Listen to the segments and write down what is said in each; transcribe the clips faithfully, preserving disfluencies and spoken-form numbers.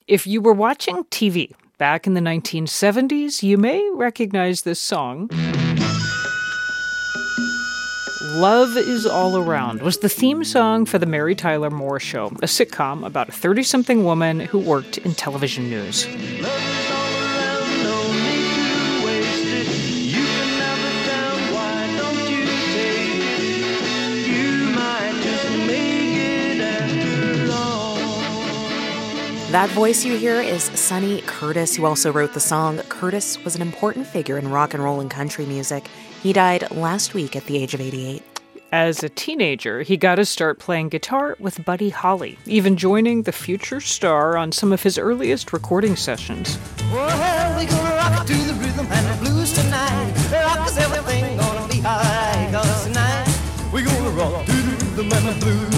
If you were watching T V back in the nineteen seventies, you may recognize this song. Love Is All Around was the theme song for The Mary Tyler Moore Show, a sitcom about a thirty-something woman who worked in television news. That voice you hear is Sonny Curtis, who also wrote the song. Curtis was an important figure in rock and roll and country music. He died last week at the age of eighty-eight. As a teenager, he got to start playing guitar with Buddy Holly, even joining the future star on some of his earliest recording sessions. Well, we gonna rock to the rhythm and the blues tonight. Rock is everything gonna be alright, 'cause tonight we gonna rock to the rhythm and the blues.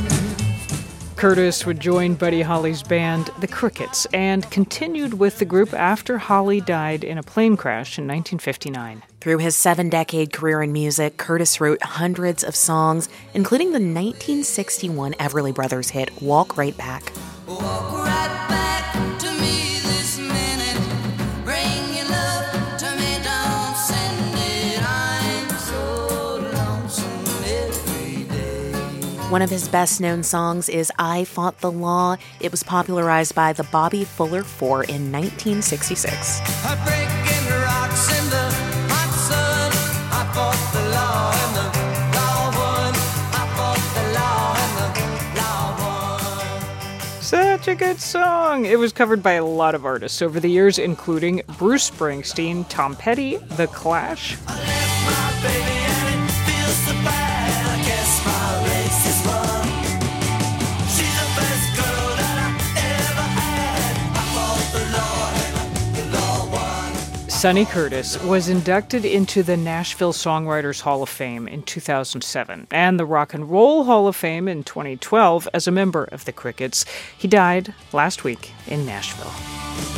Curtis would join Buddy Holly's band, The Crickets, and continued with the group after Holly died in a plane crash in nineteen fifty-nine. Through his seven-decade career in music, Curtis wrote hundreds of songs, including the nineteen sixty-one Everly Brothers hit Walk Right Back. Walk right back to me this minute. Bring your love to me, don't send it. I'm so lonesome every day. One of his best-known songs is I Fought the Law. It was popularized by the Bobby Fuller Four in nineteen sixty-six. I'm breaking rocks in the hot sun. I fought the law and the law won. I fought the law and the law won. Such a good song! It was covered by a lot of artists over the years, including Bruce Springsteen, Tom Petty, The Clash. I left my baby and it feels so bad. I guess my race is won. She's the best girl that I ever had. I fought the law and the law won. Sonny Curtis was inducted into the Nashville Songwriters Hall of Fame in two thousand seven and the Rock and Roll Hall of Fame in twenty twelve as a member of the Crickets. He died last week in Nashville.